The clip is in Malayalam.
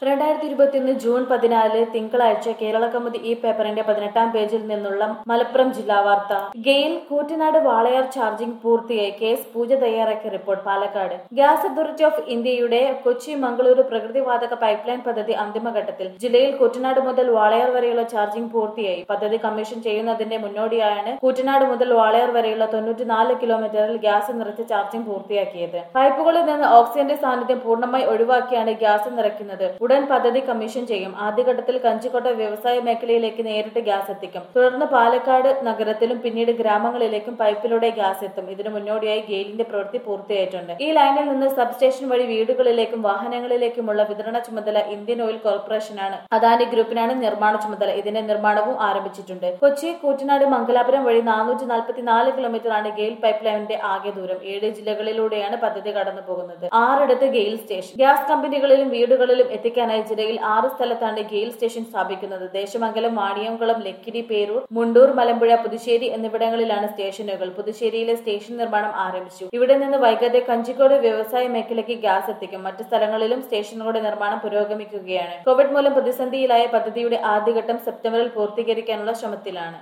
2021 ജൂൺ 14 തിങ്കളാഴ്ച കേരള കൗമുദി ഈ പേപ്പറിന്റെ 18-ാം പേജിൽ നിന്നുള്ള മലപ്പുറം ജില്ലാ വാർത്ത. ഗെയിൽ കൂറ്റനാട് വാളയാർ ചാർജിംഗ് പൂർത്തിയായി. കേസ് പൂജ തയ്യാറാക്കിയ report. Palakkad. Gas authority of ഇന്ത്യയുടെ കൊച്ചി മംഗളൂരു പ്രകൃതിവാതക പൈപ്പ് ലൈൻ പദ്ധതി അന്തിമഘട്ടത്തിൽ. ജില്ലയിൽ കൂറ്റനാട് മുതൽ വാളയാർ വരെയുള്ള ചാർജിംഗ് പൂർത്തിയായി. പദ്ധതി കമ്മീഷൻ ചെയ്യുന്നതിന്റെ മുന്നോടിയായാണ് കൂറ്റനാട് മുതൽ വാളയാർ വരെയുള്ള 94 കിലോമീറ്ററിൽ ഗ്യാസ് നിറച്ച് ചാർജിംഗ് പൂർത്തിയാക്കിയത്. പൈപ്പുകളിൽ നിന്ന് ഓക്സിജന്റെ സാന്നിധ്യം പൂർണ്ണമായി ഒഴിവാക്കിയാണ് ഗ്യാസ് നിറയ്ക്കുന്നത്. ഉടൻ പദ്ധതി കമ്മീഷൻ ചെയ്യും. ആദ്യഘട്ടത്തിൽ കഞ്ചിക്കോട്ട വ്യവസായ മേഖലയിലേക്ക് നേരിട്ട് ഗ്യാസ് എത്തിക്കും. തുടർന്ന് പാലക്കാട് നഗരത്തിലും പിന്നീട് ഗ്രാമങ്ങളിലേക്കും പൈപ്പിലൂടെ ഗ്യാസ് എത്തും. ഇതിനു മുന്നോടിയായി ഗെയിലിന്റെ പ്രവൃത്തി പൂർത്തിയായിട്ടുണ്ട്. ഈ ലൈനിൽ നിന്ന് സബ്സ്റ്റേഷൻ വഴി വീടുകളിലേക്കും വാഹനങ്ങളിലേക്കുമുള്ള വിതരണ ചുമതല ഇന്ത്യൻ ഓയിൽ കോർപ്പറേഷനാണ്. അദാനി ഗ്രൂപ്പിനാണ് നിർമ്മാണ ചുമതല. ഇതിന്റെ നിർമ്മാണവും ആരംഭിച്ചിട്ടുണ്ട്. കൊച്ചി കൂറ്റനാട് മംഗലാപുരം വഴി 444 കിലോമീറ്റർ ആണ് ഗെയിൽ പൈപ്പ് ലൈനിന്റെ ആകെ ദൂരം. 7 ജില്ലകളിലൂടെയാണ് പദ്ധതി കടന്നു പോകുന്നത്. 6 ഗെയിൽ സ്റ്റേഷൻ. ഗ്യാസ് കമ്പനികളിലും വീടുകളിലും എത്തിക്കാനായി ജില്ലയിൽ 6 സ്ഥലത്താണ് ഗെയിൽ സ്റ്റേഷൻ സ്ഥാപിക്കുന്നത്. ദേശമംഗലം, വാണിയംകുളം, ലക്കിടി, പേരൂർ, മുണ്ടൂർ, മലമ്പുഴ, പുതുശ്ശേരി എന്നിവിടങ്ങളിലാണ് സ്റ്റേഷനുകൾ. പുതുശ്ശേരിയിലെ സ്റ്റേഷൻ നിർമ്മാണം ആരംഭിച്ചു. ഇവിടെ നിന്ന് വൈകാതെ കഞ്ചിക്കോട് വ്യവസായ മേഖലയ്ക്ക് ഗ്യാസ് എത്തിക്കും. മറ്റ് സ്ഥലങ്ങളിലും സ്റ്റേഷനുകളുടെ നിർമ്മാണം പുരോഗമിക്കുകയാണ്. കോവിഡ് മൂലം പ്രതിസന്ധിയിലായ പദ്ധതിയുടെ ആദ്യഘട്ടം സെപ്റ്റംബറിൽ പൂർത്തീകരിക്കാനുള്ള ശ്രമത്തിലാണ്.